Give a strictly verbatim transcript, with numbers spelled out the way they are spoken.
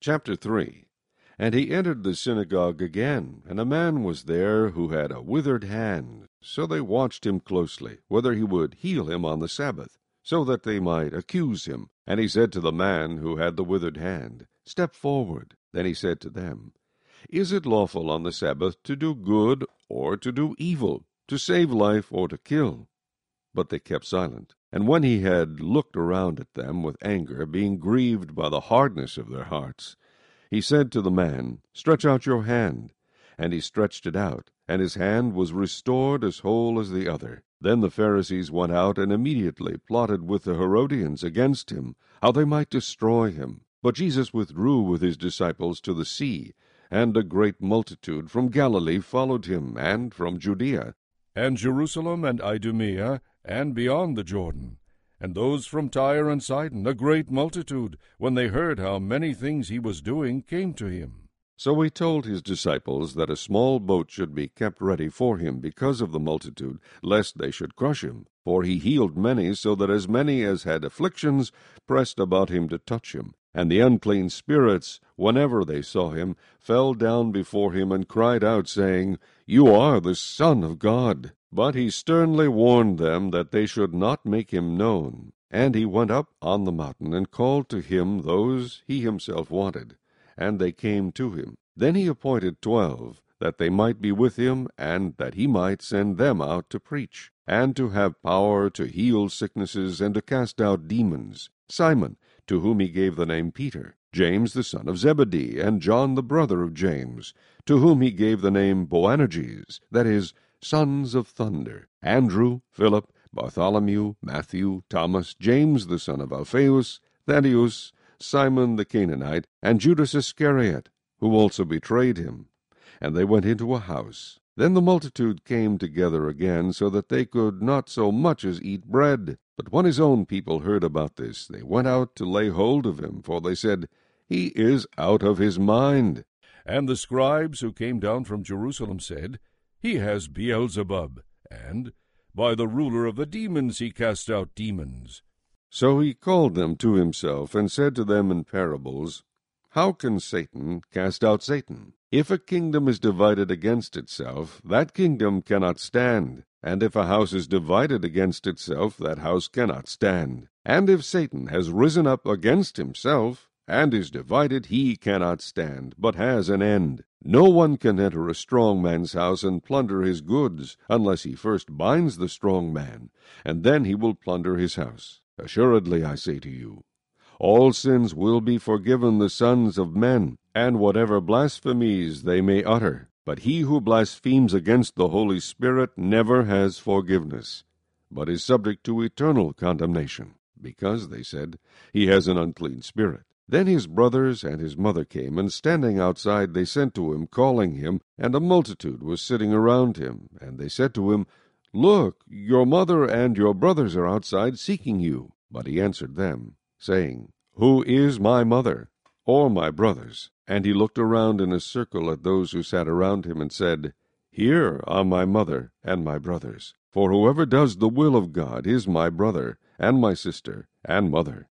Chapter three. And he entered the synagogue again, and a man was there who had a withered hand. So they watched him closely, whether he would heal him on the Sabbath, so that they might accuse him. And he said to the man who had the withered hand, Step forward. Then he said to them, Is it lawful on the Sabbath to do good or to do evil, to save life or to kill? But they kept silent. And when he had looked around at them with anger, being grieved by the hardness of their hearts, he said to the man, Stretch out your hand. And he stretched it out, and his hand was restored as whole as the other. Then the Pharisees went out and immediately plotted with the Herodians against him, how they might destroy him. But Jesus withdrew with his disciples to the sea, and a great multitude from Galilee followed him, and from Judea, and Jerusalem, and Idumea, and beyond the Jordan, and those from Tyre and Sidon, a great multitude, when they heard how many things he was doing, came to him. So he told his disciples that a small boat should be kept ready for him because of the multitude, lest they should crush him. For he healed many, so that as many as had afflictions pressed about him to touch him. And the unclean spirits, whenever they saw him, fell down before him and cried out, saying, You are the Son of God. But he sternly warned them that they should not make him known. And he went up on the mountain, and called to him those he himself wanted, and they came to him. Then he appointed twelve, that they might be with him, and that he might send them out to preach, and to have power to heal sicknesses, and to cast out demons. Simon, to whom he gave the name Peter, James the son of Zebedee, and John the brother of James, to whom he gave the name Boanerges, that is, sons of thunder, Andrew, Philip, Bartholomew, Matthew, Thomas, James the son of Alphaeus, Thaddeus, Simon the Canaanite, and Judas Iscariot, who also betrayed him. And they went into a house. Then the multitude came together again, so that they could not so much as eat bread. But when his own people heard about this, they went out to lay hold of him, for they said, He is out of his mind. And the scribes who came down from Jerusalem said, He has Beelzebub, and by the ruler of the demons he cast out demons. So he called them to himself, and said to them in parables, How can Satan cast out Satan? If a kingdom is divided against itself, that kingdom cannot stand. And if a house is divided against itself, that house cannot stand. And if Satan has risen up against himself, and is divided, he cannot stand, but has an end. No one can enter a strong man's house and plunder his goods, unless he first binds the strong man, and then he will plunder his house. Assuredly, I say to you, all sins will be forgiven the sons of men, and whatever blasphemies they may utter. But he who blasphemes against the Holy Spirit never has forgiveness, but is subject to eternal condemnation, because, they said, he has an unclean spirit. Then his brothers and his mother came, and standing outside they sent to him, calling him, and a multitude was sitting around him. And they said to him, Look, your mother and your brothers are outside seeking you. But he answered them, saying, Who is my mother, or my brothers? And he looked around in a circle at those who sat around him, and said, Here are my mother and my brothers. For whoever does the will of God is my brother, and my sister, and mother.